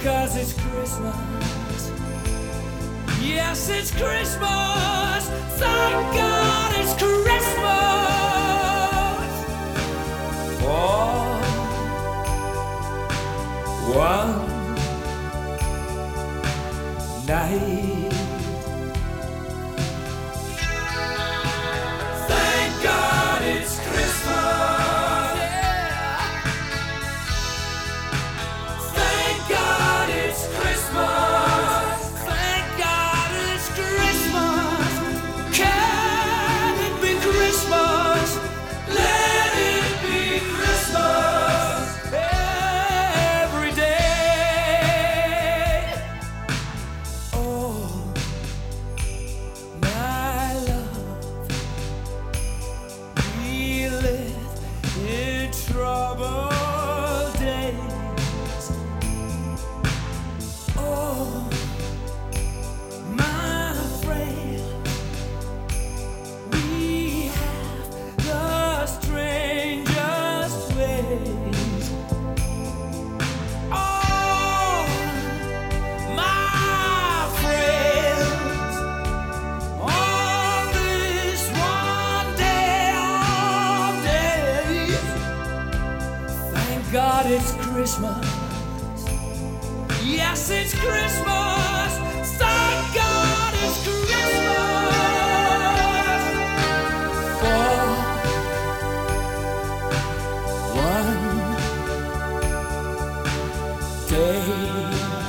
'Cause it's Christmas. Yes, it's Christmas. Thank God it's Christmas. For one night. Thank God it's Christmas. Yeah. Thank God it's Christmas. Thank God it's Christmas. Can it be Christmas? Let it be Christmas every day. Oh, my love, we live in troubled days. Oh, my friend, we have the strangest ways. Oh, my friends, on this one day of days, thank God it's Christmas. Yes, it's Christmas. Thank God it's Christmas. For one day.